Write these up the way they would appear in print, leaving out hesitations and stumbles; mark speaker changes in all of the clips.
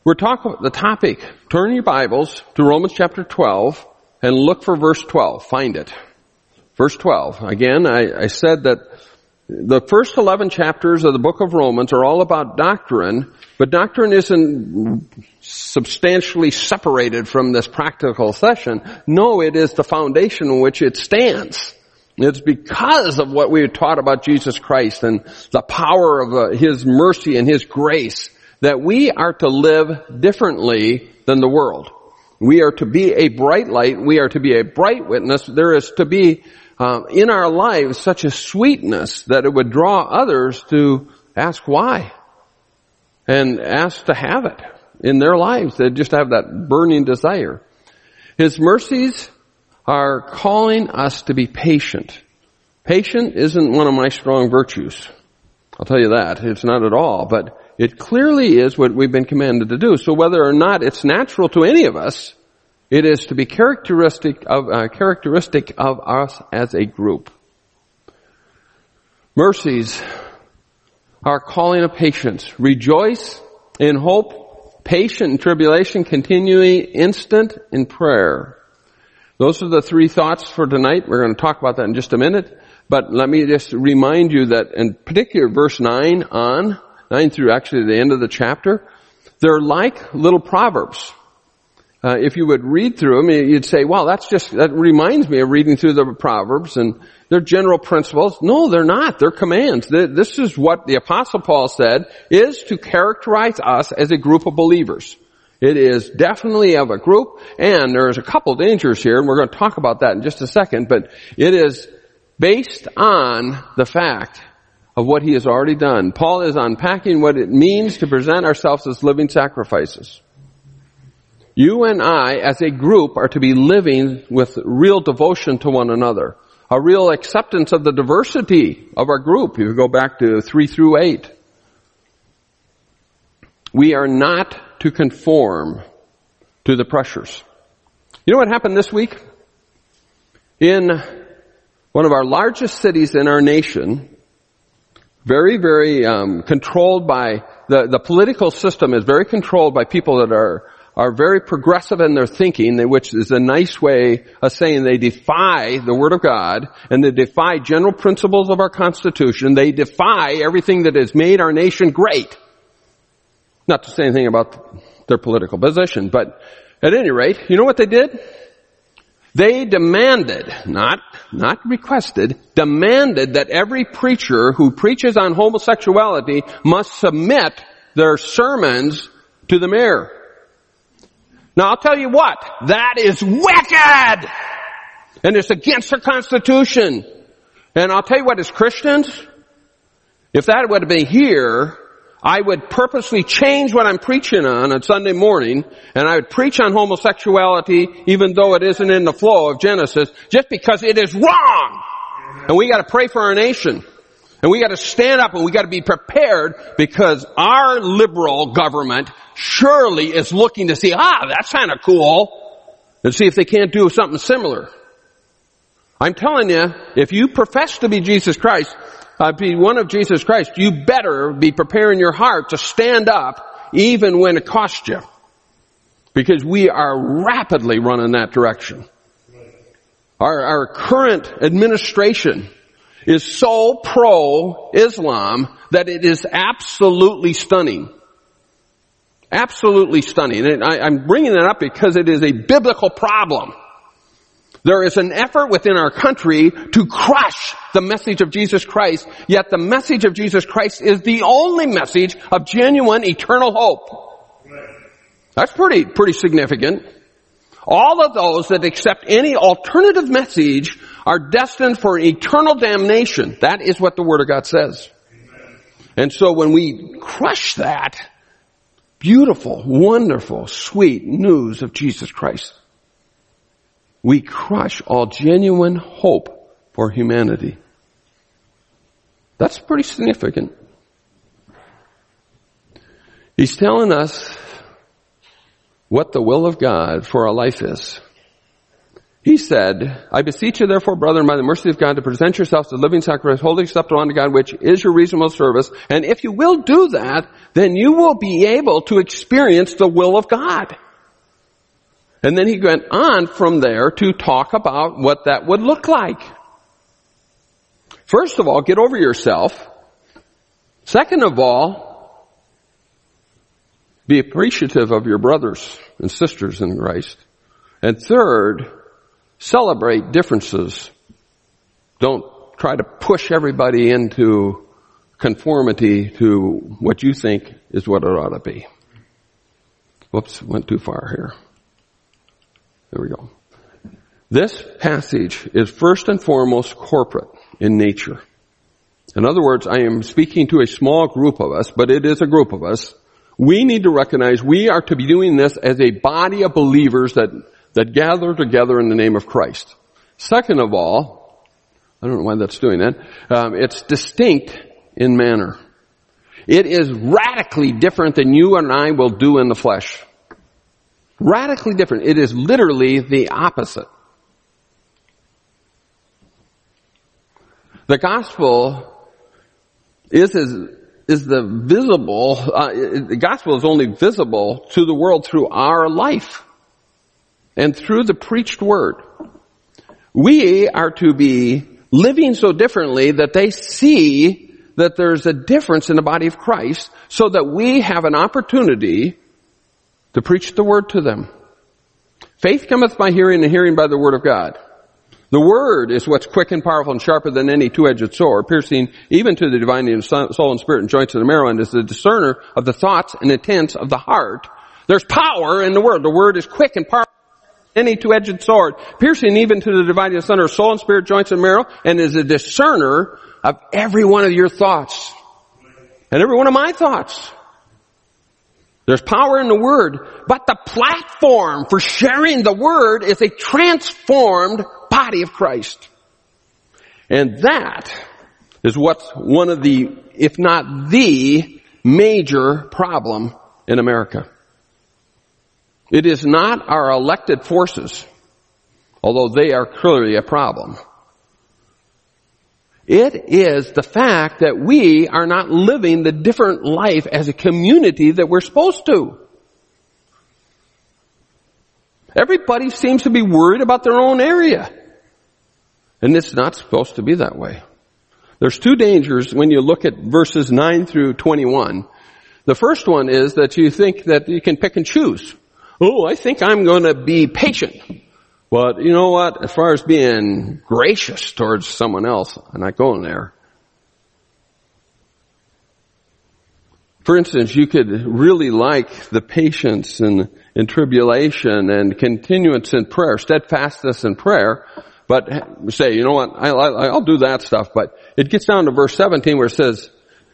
Speaker 1: We're talking about the topic. Turn your Bibles to Romans chapter 12 and look for verse 12. Find it. Verse 12. Again, I said that the first 11 chapters of the book of Romans are all about doctrine, but doctrine isn't substantially separated from this practical session. No, it is the foundation on which it stands. It's because of what we had taught about Jesus Christ and the power of His mercy and His grace that we are to live differently than the world. We are to be a bright light. We are to be a bright witness. There is to be in our lives such a sweetness that it would draw others to ask why and ask to have it in their lives. They just have that burning desire. His mercies are calling us to be patient. Patient isn't one of my strong virtues. I'll tell you that. It's not at all. But it clearly is what we've been commanded to do. So whether or not it's natural to any of us, it is to be characteristic of us as a group. Mercies are calling of patience. Rejoice in hope, patient in tribulation, continuing instant in prayer. Those are the three thoughts for tonight. We're going to talk about that in just a minute. But let me just remind you that in particular verse 9 through actually the end of the chapter, they're like little proverbs. If you would read through them, you'd say, wow, that reminds me of reading through the Proverbs and they're general principles. No, they're not. They're commands. This is what the Apostle Paul said is to characterize us as a group of believers. It is definitely of a group, and there's a couple dangers here, and we're going to talk about that in just a second, but it is based on the fact of what he has already done. Paul is unpacking what it means to present ourselves as living sacrifices. You and I, as a group, are to be living with real devotion to one another, a real acceptance of the diversity of our group. If you go back to 3 through 8. We are not to conform to the pressures. You know what happened this week? In one of our largest cities in our nation, very, very controlled by, the political system is very controlled by people that are very progressive in their thinking, which is a nice way of saying they defy the Word of God, and they defy general principles of our Constitution. They defy everything that has made our nation great. Not to say anything about their political position, but at any rate, you know what they did? They demanded, not requested, demanded that every preacher who preaches on homosexuality must submit their sermons to the mayor. Now I'll tell you what, that is wicked! And it's against the Constitution. And I'll tell you what, as Christians, if that would have been here, I would purposely change what I'm preaching on Sunday morning, and I would preach on homosexuality even though it isn't in the flow of Genesis, just because it is wrong! And we gotta pray for our nation. And we gotta stand up and we gotta be prepared because our liberal government surely is looking to see, that's kinda cool, and see if they can't do something similar. I'm telling you, if you profess to be Jesus Christ, be one of Jesus Christ, you better be preparing your heart to stand up even when it costs you. Because we are rapidly running that direction. Our current administration is so pro-Islam that it is absolutely stunning. Absolutely stunning. And I'm bringing that up because it is a biblical problem. There is an effort within our country to crush the message of Jesus Christ, yet the message of Jesus Christ is the only message of genuine eternal hope. That's pretty significant. All of those that accept any alternative message are destined for eternal damnation. That is what the Word of God says. And so when we crush that beautiful, wonderful, sweet news of Jesus Christ, we crush all genuine hope for humanity. That's pretty significant. He's telling us what the will of God for our life is. he said, I beseech you therefore, brethren, by the mercy of God, to present yourselves a living sacrifice, wholly acceptable unto God, which is your reasonable service. And if you will do that, then you will be able to experience the will of God. And then he went on from there to talk about what that would look like. First of all, get over yourself. Second of all, be appreciative of your brothers and sisters in Christ. And third, celebrate differences. Don't try to push everybody into conformity to what you think is what it ought to be. Whoops, went too far here. There we go. This passage is first and foremost corporate in nature. In other words, I am speaking to a small group of us, but it is a group of us. We need to recognize we are to be doing this as a body of believers that gather together in the name of Christ. Second of all, I don't know why that's doing that, it's distinct in manner. It is radically different than you and I will do in the flesh. Radically different. It is literally the opposite. The gospel is the visible, the gospel is only visible to the world through our life and through the preached word. We are to be living so differently that they see that there's a difference in the body of Christ, so that we have an opportunity to preach the word to them. Faith cometh by hearing, and hearing by the word of God. The word is what's quick and powerful and sharper than any two-edged sword, piercing even to the dividing of soul and spirit and joints of the marrow, and is the discerner of the thoughts and intents of the heart. There's power in the word. The word is quick and powerful than any two-edged sword, piercing even to the dividing of soul and spirit, joints and marrow, and is a discerner of every one of your thoughts and every one of my thoughts. There's power in the word, but the platform for sharing the word is a transformed body of Christ. And that is what's one of the, if not the major problem in America. It is not our elected forces, although they are clearly a problem. It is the fact that we are not living the different life as a community that we're supposed to. Everybody seems to be worried about their own area. And it's not supposed to be that way. There's two dangers when you look at verses 9 through 21. The first one is that you think that you can pick and choose. Oh, I think I'm going to be patient. But you know what? As far as being gracious towards someone else, I'm not going there. For instance, you could really like the patience in tribulation and continuance in prayer, steadfastness in prayer, but say, you know what? I'll do that stuff. But it gets down to verse 17 where it says,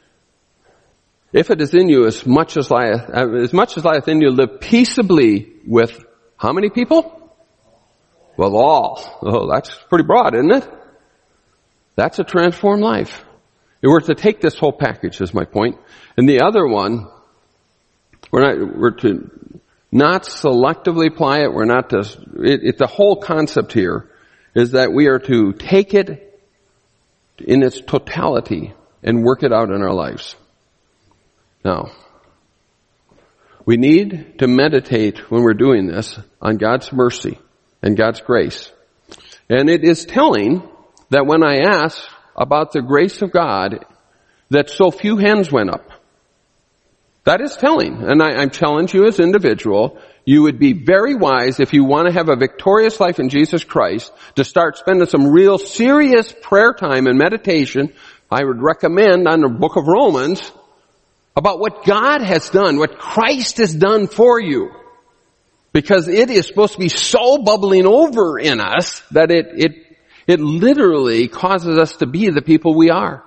Speaker 1: if it is in you as much as lieth in you, live peaceably with how many people? Well, all. Oh, that's pretty broad, isn't it? That's a transformed life. We're to take this whole package, is my point. And the other one, we're to not selectively apply it. We're not to, the whole concept here is that we are to take it in its totality and work it out in our lives. Now, we need to meditate when we're doing this on God's mercy and God's grace. And it is telling that when I asked about the grace of God, that so few hands went up. That is telling. And I challenge you as an individual, you would be very wise if you want to have a victorious life in Jesus Christ to start spending some real serious prayer time and meditation. I would recommend on the book of Romans about what God has done, what Christ has done for you. Because it is supposed to be so bubbling over in us that it literally causes us to be the people we are.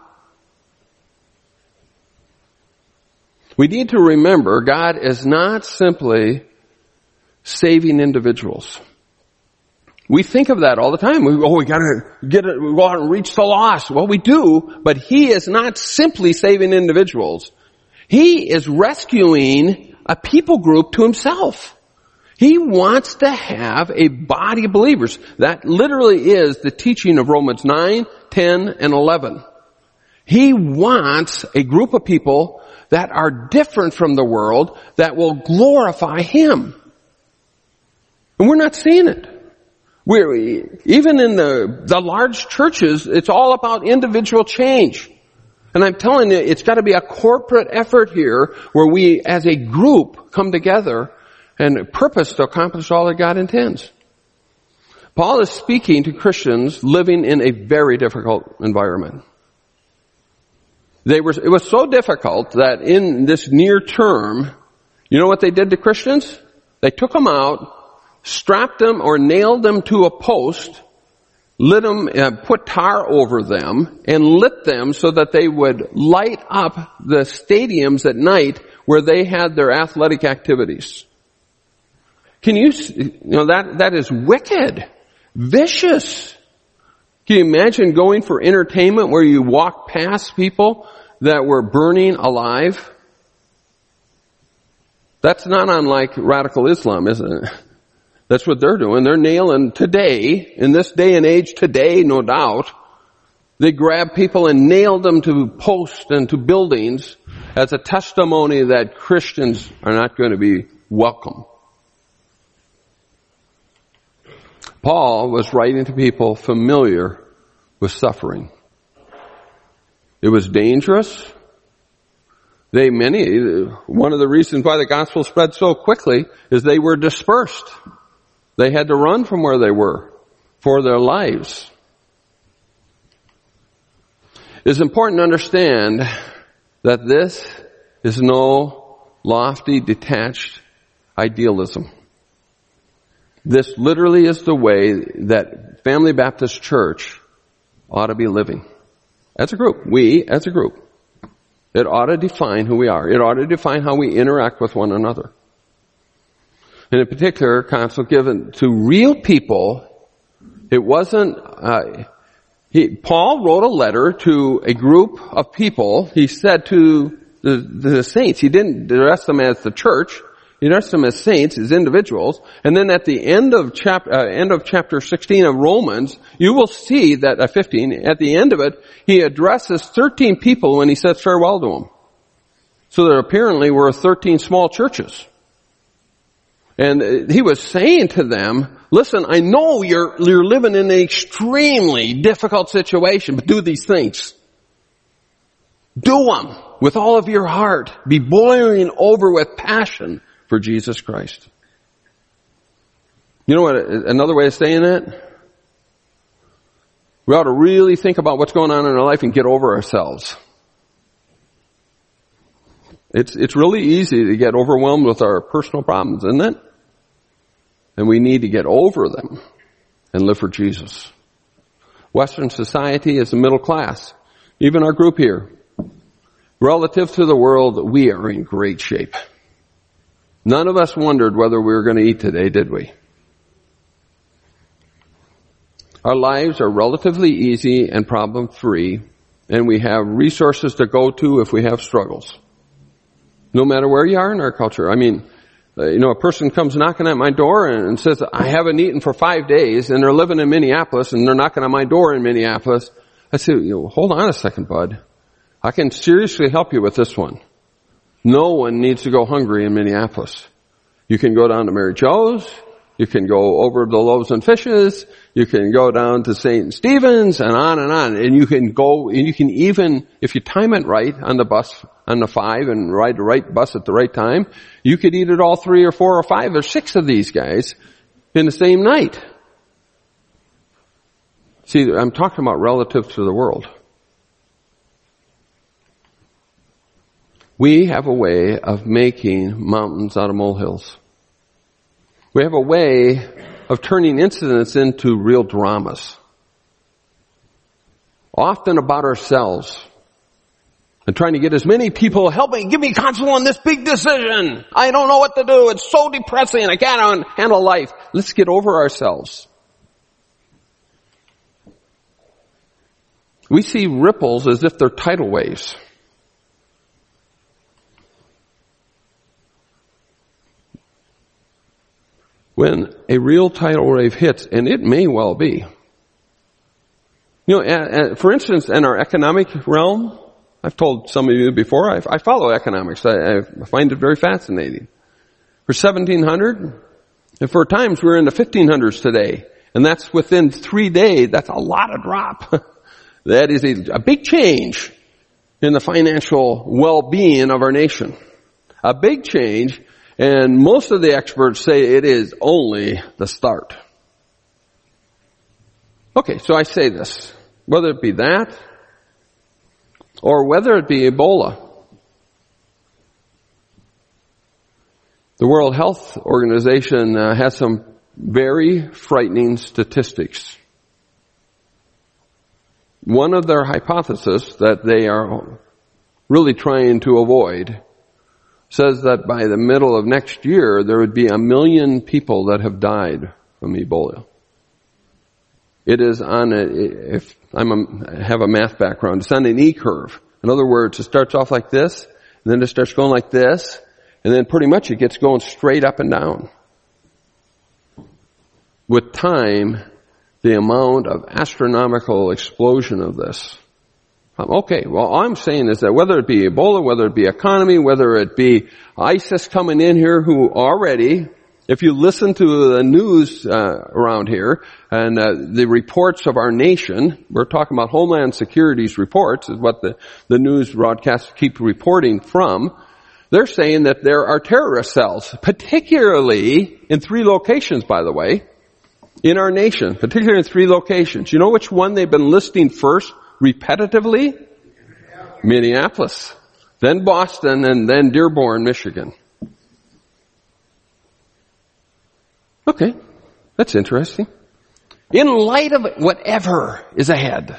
Speaker 1: We need to remember God is not simply saving individuals. We think of that all the time. We gotta go out and reach the lost. Well, we do, but He is not simply saving individuals. He is rescuing a people group to Himself. He wants to have a body of believers. That literally is the teaching of Romans 9, 10, and 11. He wants a group of people that are different from the world that will glorify Him. And we're not seeing it. Even in the large churches, it's all about individual change. And I'm telling you, it's got to be a corporate effort here where we as a group come together and purpose to accomplish all that God intends. Paul is speaking to Christians living in a very difficult environment. It was so difficult that in this near term, you know what they did to Christians? They took them out, strapped them or nailed them to a post, lit them, put tar over them, and lit them so that they would light up the stadiums at night where they had their athletic activities. Can you know, that is wicked, vicious. Can you imagine going for entertainment where you walk past people that were burning alive? That's not unlike radical Islam, isn't it? That's what they're doing. They're nailing today, in this day and age today, no doubt. They grab people and nail them to posts and to buildings as a testimony that Christians are not going to be welcome. Paul was writing to people familiar with suffering. It was dangerous. One of the reasons why the gospel spread so quickly is they were dispersed. They had to run from where they were for their lives. It's important to understand that this is no lofty, detached idealism. This literally is the way that Family Baptist Church ought to be living. As a group. We, as a group. It ought to define who we are. It ought to define how we interact with one another. And in particular, counsel given to real people, it wasn't, Paul wrote a letter to a group of people. He said to the saints, he didn't address them as the church. He addressed them as saints, as individuals. And then at the end of chapter 16 of Romans, you will see that, 15, at the end of it, he addresses 13 people when he says farewell to them. So there apparently were 13 small churches. And he was saying to them, listen, I know you're living in an extremely difficult situation, but do these things. Do them with all of your heart. Be boiling over with passion for Jesus Christ. You know what, another way of saying that? We ought to really think about what's going on in our life and get over ourselves. It's really easy to get overwhelmed with our personal problems, isn't it? And we need to get over them and live for Jesus. Western society is the middle class. Even our group here. Relative to the world, we are in great shape. None of us wondered whether we were going to eat today, did we? Our lives are relatively easy and problem-free, and we have resources to go to if we have struggles. No matter where you are in our culture. I mean, a person comes knocking at my door and says, I haven't eaten for 5 days, and they're living in Minneapolis, and they're knocking on my door in Minneapolis. I say, hold on a second, bud. I can seriously help you with this one. No one needs to go hungry in Minneapolis. You can go down to Mary Jo's. You can go over the Loaves and Fishes. You can go down to St. Stephen's and on and on. And you can go, and you can even, if you time it right on the bus, on the 5 and ride the right bus at the right time, you could eat at all 3 or 4 or 5 or 6 of these guys in the same night. See, I'm talking about relative to the world. We have a way of making mountains out of molehills. We have a way of turning incidents into real dramas. Often about ourselves. And trying to get as many people, help me, give me counsel on this big decision. I don't know what to do. It's so depressing. I can't handle life. Let's get over ourselves. We see ripples as if they're tidal waves. when a real tidal wave hits, and it may well be. For instance, in our economic realm, I've told some of you before, I follow economics. I find it very fascinating. For 1700, and for times we're in the 1500s today, and that's within 3 days. That's a lot of drop. That is a big change in the financial well-being of our nation. A big change, and most of the experts say it is only the start. Okay, so I say this, whether it be that, or whether it be Ebola. The World Health Organization has some very frightening statistics. One of their hypotheses that they are really trying to avoid says that by the middle of next year, there would be 1 million people that have died from Ebola. It is on if I have a math background, it's on an E curve. In other words, it starts off like this, and then it starts going like this, and then pretty much it gets going straight up and down. With time, the amount of astronomical explosion of this. Okay, well, all I'm saying is that whether it be Ebola, whether it be economy, whether it be ISIS coming in here who already, if you listen to the news around here and the reports of our nation, we're talking about Homeland Security's reports, is what the news broadcasts keep reporting from. They're saying that there are terrorist cells, particularly in 3 locations, by the way, in our nation, particularly in 3 locations. You know which one they've been listing first repetitively? Minneapolis. Then Boston, and then Dearborn, Michigan. Okay, that's interesting. In light of whatever is ahead,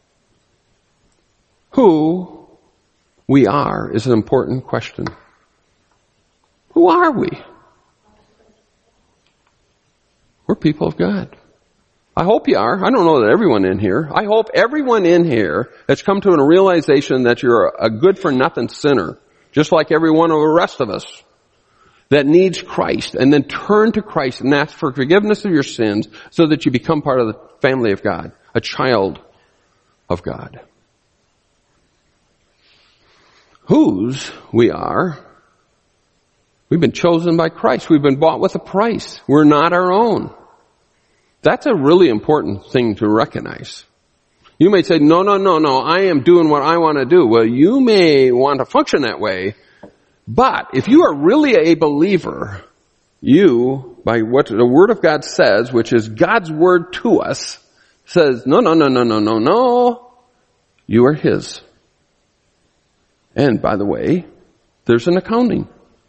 Speaker 1: who we are is an important question. Who are we? We're people of God. I hope you are. I don't know that everyone in here. I hope everyone in here has come to a realization that you're a good-for-nothing sinner, just like every one of the rest of us, that needs Christ, and then turn to Christ and ask for forgiveness of your sins so that you become part of the family of God, a child of God. Whose we are, we've been chosen by Christ. We've been bought with a price. We're not our own. That's a really important thing to recognize. You may say, no, I am doing what I want to do. Well, you may want to function that way, but if you are really a believer, you, by what the Word of God says, which is God's Word to us, says, no, you are His. And by the way, there's an accounting.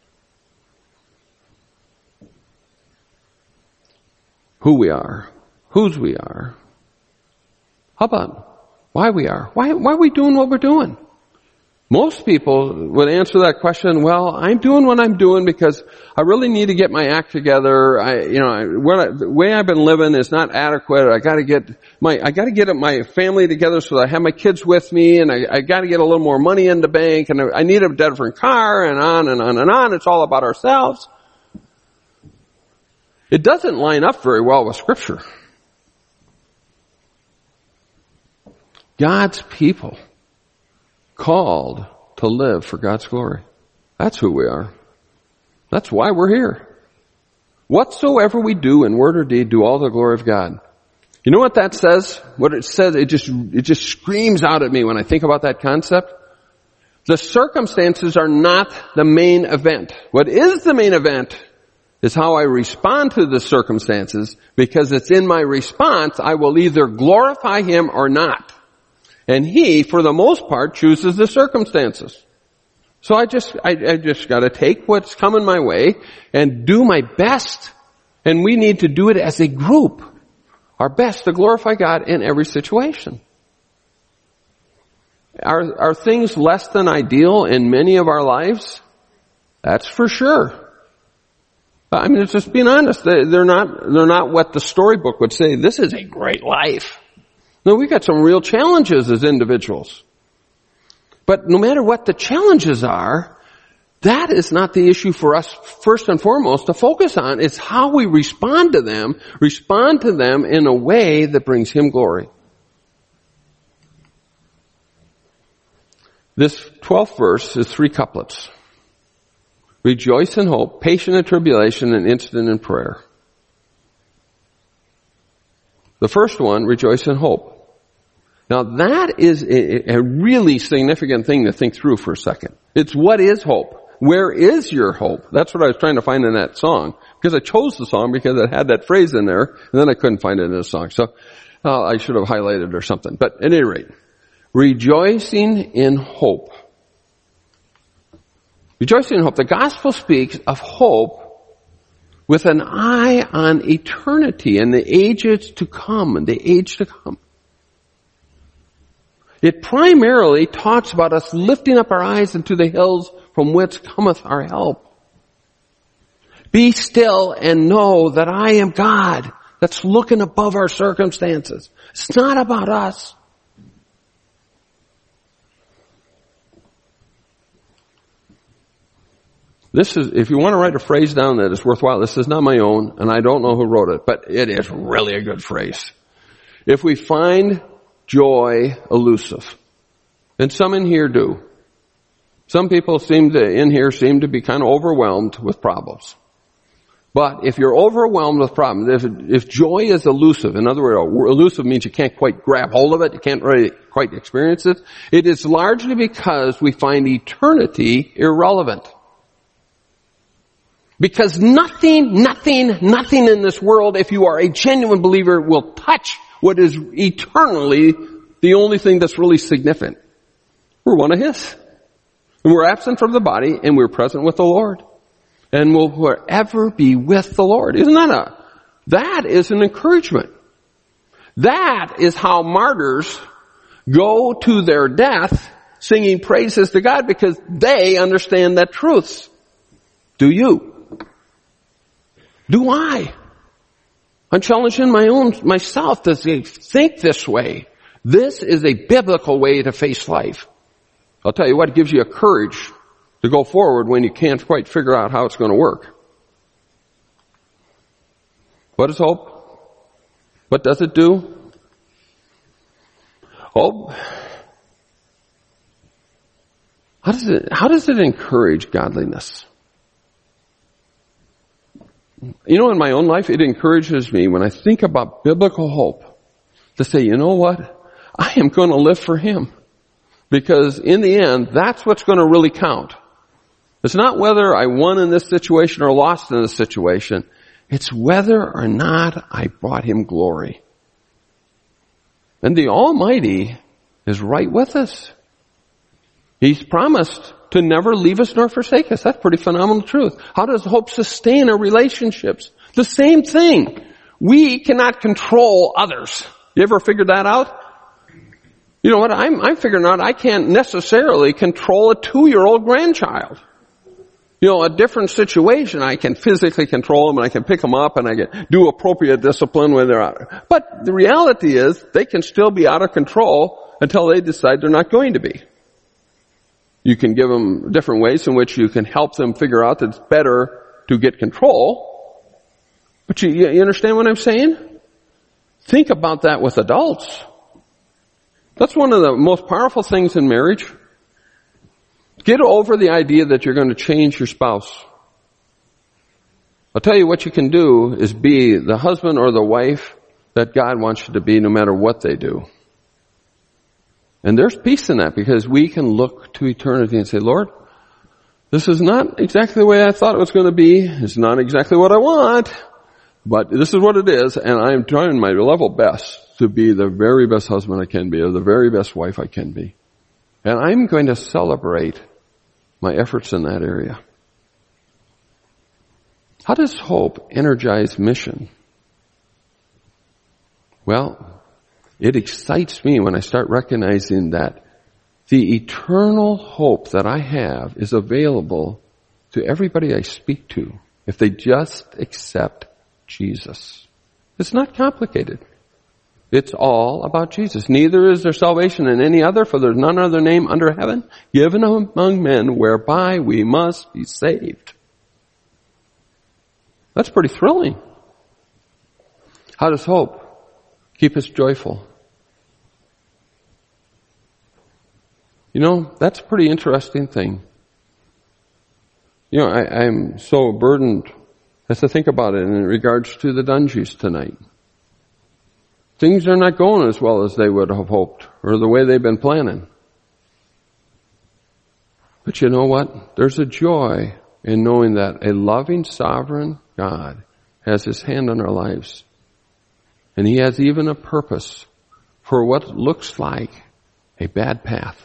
Speaker 1: Who we are, whose we are. How about why we are? Why are we doing what we're doing? Most people would answer that question, well, I'm doing what I'm doing because I really need to get my act together. The way I've been living is not adequate. I gotta get my family together so that I have my kids with me, and I gotta get a little more money in the bank, and I need a different car, and on and on and on. It's all about ourselves. It doesn't line up very well with Scripture. God's people called to live for God's glory. That's who we are. That's why we're here. Whatsoever we do in word or deed, do all to the glory of God. You know what that says? What it says, it just screams out at me when I think about that concept. The circumstances are not the main event. What is the main event is how I respond to the circumstances, because it's in my response I will either glorify Him or not. And He, for the most part, chooses the circumstances. So I just gotta take what's coming my way and do my best. And we need to do it as a group. Our best to glorify God in every situation. Are things less than ideal in many of our lives? That's for sure. I mean, it's just being honest. They're not what the storybook would say. This is a great life. No, we've got some real challenges as individuals. But no matter what the challenges are, that is not the issue for us first and foremost to focus on. It's how we respond to them in a way that brings Him glory. This 12th verse is 3 couplets. Rejoice in hope, patient in tribulation, and instant in prayer. The first one, rejoice in hope. Now that is a really significant thing to think through for a second. It's what is hope? Where is your hope? That's what I was trying to find in that song. Because I chose the song because it had that phrase in there, and then I couldn't find it in the song. So I should have highlighted it or something. But at any rate, rejoicing in hope. Rejoicing in hope. The gospel speaks of hope with an eye on eternity and the ages to come and the age to come. It primarily talks about us lifting up our eyes into the hills from whence cometh our help. Be still and know that I am God that's looking above our circumstances. It's not about us. This is, if you want to write a phrase down that is worthwhile, this is not my own, and I don't know who wrote it, but it is really a good phrase. If we find joy elusive, and some in here do. Some people in here seem to be kind of overwhelmed with problems. But if you're overwhelmed with problems, if joy is elusive, in other words, elusive means you can't quite grab hold of it, you can't really quite experience it, it is largely because we find eternity irrelevant. Because nothing in this world, if you are a genuine believer, will touch what is eternally the only thing that's really significant. We're one of His. And we're absent from the body, and we're present with the Lord. And will forever be with the Lord. That is an encouragement. That is how martyrs go to their death singing praises to God, because they understand that truth. Do you? Do I? I'm challenging myself to think this way. This is a biblical way to face life. I'll tell you what, it gives you a courage to go forward when you can't quite figure out how it's going to work. What is hope? What does it do? Hope. How does it encourage godliness? You know, in my own life, it encourages me when I think about biblical hope to say, you know what? I am going to live for Him. Because in the end, that's what's going to really count. It's not whether I won in this situation or lost in this situation. It's whether or not I brought Him glory. And the Almighty is right with us. He's promised to never leave us nor forsake us. That's pretty phenomenal truth. How does hope sustain our relationships? The same thing. We cannot control others. You ever figured that out? You know what? I'm figuring out I can't necessarily control a 2-year-old grandchild. You know, a different situation, I can physically control them and I can pick them up and I can do appropriate discipline when they're out. But the reality is they can still be out of control until they decide they're not going to be. You can give them different ways in which you can help them figure out that it's better to get control. But you understand what I'm saying? Think about that with adults. That's one of the most powerful things in marriage. Get over the idea that you're going to change your spouse. I'll tell you what you can do is be the husband or the wife that God wants you to be no matter what they do. And there's peace in that because we can look to eternity and say, Lord, this is not exactly the way I thought it was going to be. It's not exactly what I want, but this is what it is, and I am trying my level best to be the very best husband I can be or the very best wife I can be. And I'm going to celebrate my efforts in that area. How does hope energize mission? Well, it excites me when I start recognizing that the eternal hope that I have is available to everybody I speak to if they just accept Jesus. It's not complicated. It's all about Jesus. Neither is there salvation in any other, for there's none other name under heaven given among men whereby we must be saved. That's pretty thrilling. How does hope keep us joyful? You know, that's a pretty interesting thing. You know, I'm so burdened as to think about it in regards to the Dungies tonight. Things are not going as well as they would have hoped, or the way they've been planning. But you know what? There's a joy in knowing that a loving, sovereign God has His hand on our lives. And He has even a purpose for what looks like a bad path.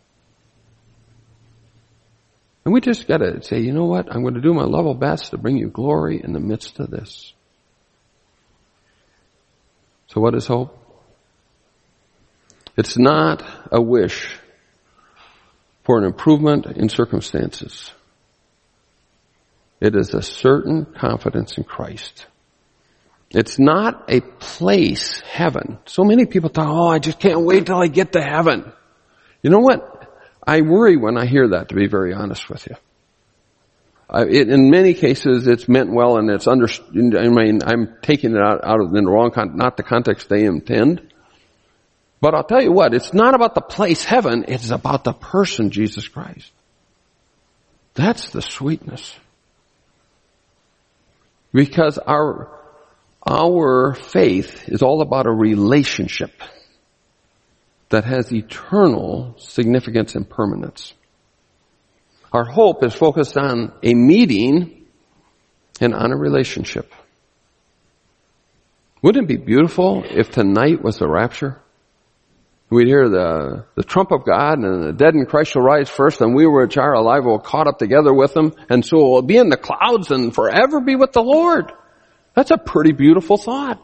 Speaker 1: And we just gotta say, you know what? I'm going to do my level best to bring you glory in the midst of this. So what is hope? It's not a wish for an improvement in circumstances. It is a certain confidence in Christ. It's not a place, heaven. So many people thought, I just can't wait till I get to heaven. You know what? I worry when I hear that, to be very honest with you. In many cases, it's meant well, and it's understood. I mean, I'm taking it out of the wrong not the context they intend. But I'll tell you what, it's not about the place heaven, it's about the person Jesus Christ. That's the sweetness. Because our faith is all about a relationship that has eternal significance and permanence. Our hope is focused on a meeting and on a relationship. Wouldn't it be beautiful if tonight was the rapture? We'd hear the trump of God, and the dead in Christ shall rise first, and we which are alive will caught up together with them, and so we'll be in the clouds and forever be with the Lord. That's a pretty beautiful thought.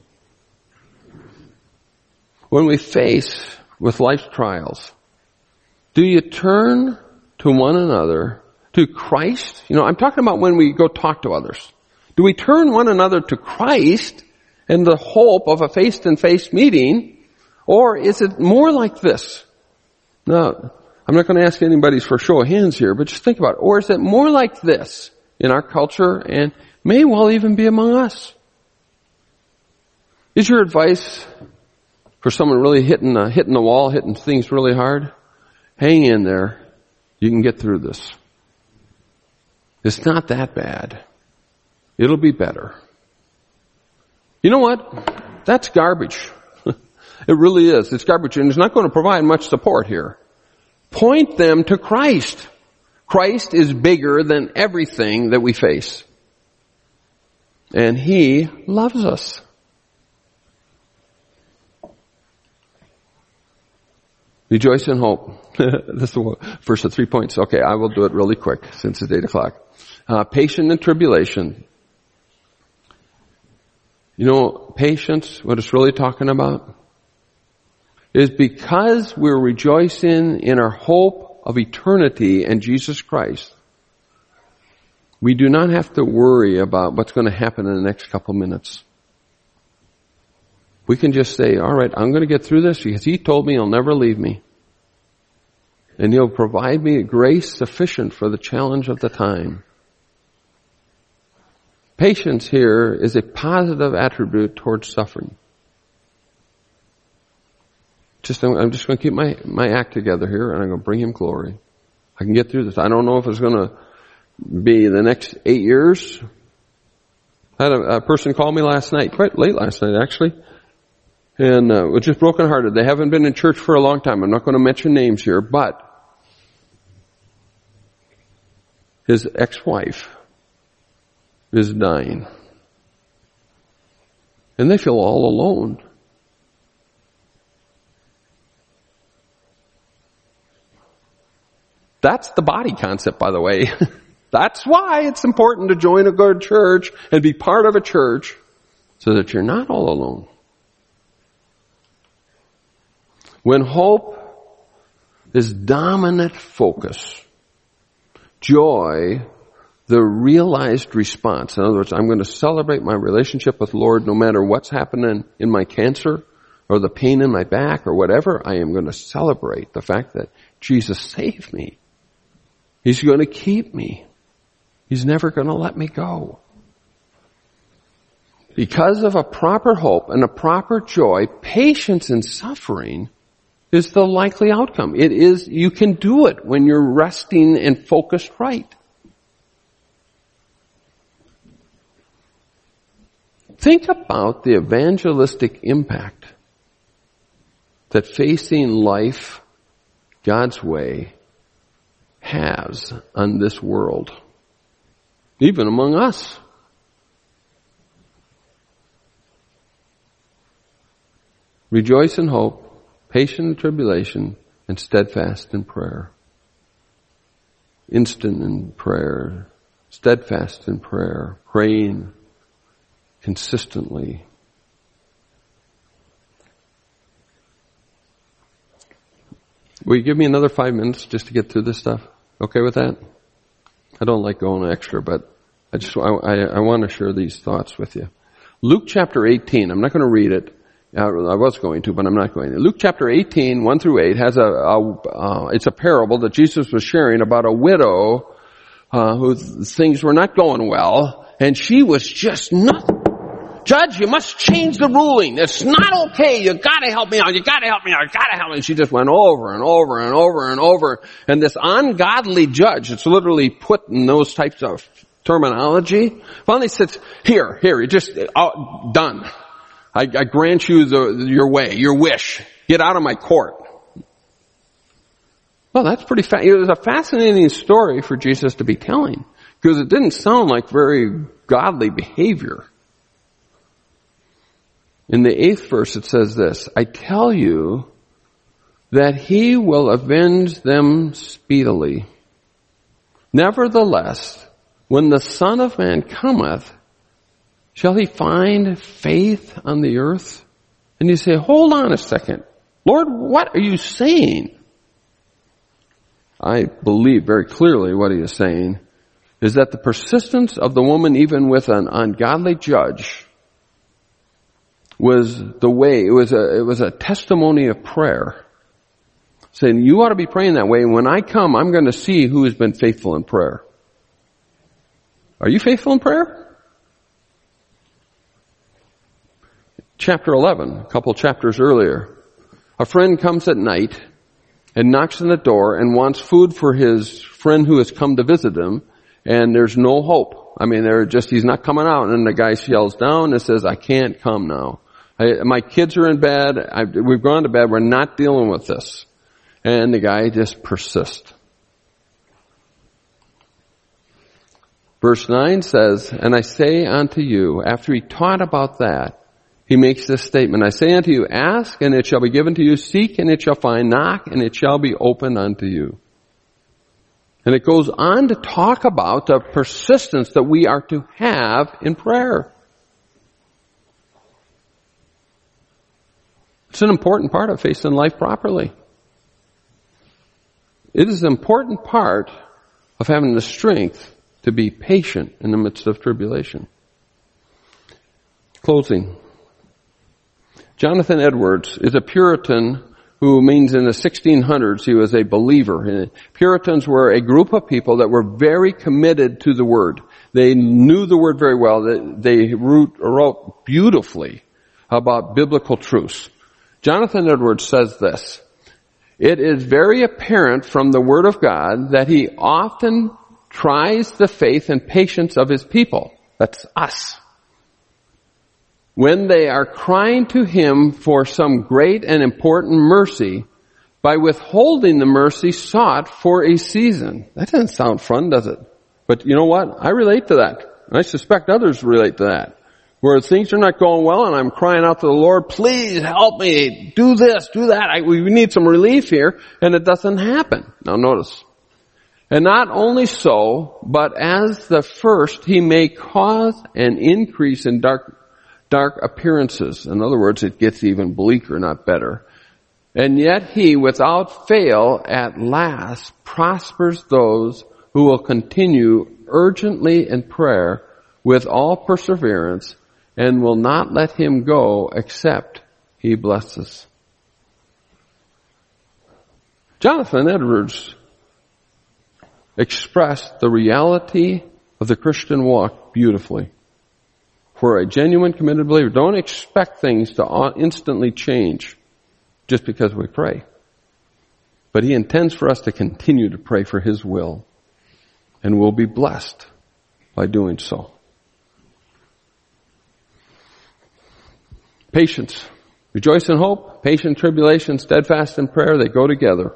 Speaker 1: When we face with life's trials, do you turn to one another, to Christ? You know, I'm talking about when we go talk to others. Do we turn one another to Christ in the hope of a face-to-face meeting? Or is it more like this? Now, I'm not going to ask anybody for a show of hands here, but just think about it. Or is it more like this in our culture and may well even be among us? Is your advice for someone really hitting the wall, hitting things really hard? Hang in there. You can get through this. It's not that bad. It'll be better. You know what? That's garbage. It really is. It's garbage, and it's not going to provide much support here. Point them to Christ. Christ is bigger than everything that we face. And He loves us. Rejoice in hope. This is the first of 3 points. Okay, I will do it really quick since it's 8 o'clock. Patient in tribulation. You know, patience, what it's really talking about, is because we're rejoicing in our hope of eternity and Jesus Christ, we do not have to worry about what's going to happen in the next couple minutes. We can just say, all right, I'm going to get through this because He told me He'll never leave me. And He'll provide me grace sufficient for the challenge of the time. Patience here is a positive attribute towards suffering. I'm just going to keep my act together here, and I'm going to bring Him glory. I can get through this. I don't know if it's going to be the next 8 years. I had a person call me last night, quite late last night actually, and was just brokenhearted. They haven't been in church for a long time. I'm not going to mention names here, but his ex-wife is dying. And they feel all alone. That's the body concept, by the way. That's why it's important to join a good church and be part of a church so that you're not all alone. When hope is dominant focus, joy, the realized response. In other words, I'm going to celebrate my relationship with the Lord no matter what's happening in my cancer, or the pain in my back or whatever, I am going to celebrate the fact that Jesus saved me. He's going to keep me. He's never going to let me go. Because of a proper hope and a proper joy, patience in suffering is the likely outcome. It is, you can do it when you're resting and focused right. Think about the evangelistic impact that facing life God's way has on this world, even among us. Rejoice in hope, patient in tribulation, and steadfast in prayer. Instant in prayer, steadfast in prayer, praying consistently. Will you give me another 5 minutes just to get through this stuff? Okay with that? I don't like going extra, but I want to share these thoughts with you. Luke chapter 18, I'm not going to read it. I was going to, but I'm not going to. Luke chapter 18, 1 through 8 has it's a parable that Jesus was sharing about a widow, whose things were not going well, and she was just nothing. Judge, you must change the ruling. It's not okay. You gotta help me out. You gotta help me out. You gotta help me. And she just went over and over and over and over. And this ungodly judge, it's literally put in those types of terminology, finally says, here, you're just done. I grant you your way, your wish. Get out of my court. Well, that's pretty it was a fascinating story for Jesus to be telling, because it didn't sound like very godly behavior. In the 8th verse it says this, I tell you that he will avenge them speedily. Nevertheless, when the Son of Man cometh, shall he find faith on the earth? And you say, hold on a second. Lord, what are you saying? I believe very clearly what he is saying is that the persistence of the woman, even with an ungodly judge, was the way, it was a testimony of prayer. Saying, you ought to be praying that way. And when I come, I'm going to see who has been faithful in prayer. Are you faithful in prayer? Chapter 11, a couple chapters earlier. A friend comes at night and knocks on the door and wants food for his friend who has come to visit him, and there's no hope. I mean, he's not coming out, and the guy yells down and says, I can't come now. My kids are in bed. We've gone to bed. We're not dealing with this. And the guy just persists. Verse 9 says, and I say unto you, after he taught about that, he makes this statement, I say unto you, ask and it shall be given to you, seek and it shall find, knock and it shall be opened unto you. And it goes on to talk about the persistence that we are to have in prayer. It's an important part of facing life properly. It is an important part of having the strength to be patient in the midst of tribulation. Closing. Jonathan Edwards is a Puritan who means in the 1600s he was a believer. Puritans were a group of people that were very committed to the Word. They knew the Word very well. They wrote beautifully about biblical truths. Jonathan Edwards says this, it is very apparent from the Word of God that He often tries the faith and patience of His people. That's us. When they are crying to Him for some great and important mercy by withholding the mercy sought for a season. That doesn't sound fun, does it? But you know what? I relate to that. I suspect others relate to that. Where things are not going well and I'm crying out to the Lord, please help me, do this, do that. We need some relief here, and it doesn't happen. Now notice. And not only so, but as the first, He may cause an increase in dark appearances. In other words, it gets even bleaker, not better. And yet He, without fail, at last prospers those who will continue urgently in prayer with all perseverance and will not let Him go except He blesses. Jonathan Edwards expressed the reality of the Christian walk beautifully. For a genuine, committed believer, don't expect things to instantly change just because we pray. But he intends for us to continue to pray for his will, and we'll be blessed by doing so. Patience. Rejoice in hope, patient tribulation, steadfast in prayer, they go together.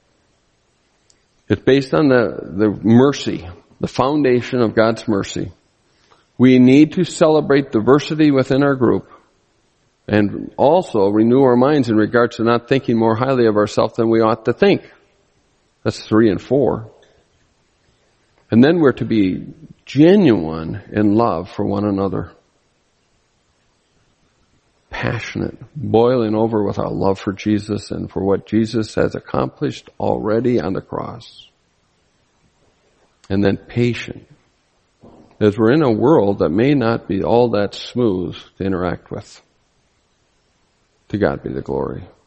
Speaker 1: It's based on the mercy, the foundation of God's mercy. We need to celebrate diversity within our group and also renew our minds in regards to not thinking more highly of ourselves than we ought to think. That's 3 and 4. And then we're to be genuine in love for one another. Passionate, boiling over with our love for Jesus and for what Jesus has accomplished already on the cross. And then patient, as we're in a world that may not be all that smooth to interact with. To God be the glory.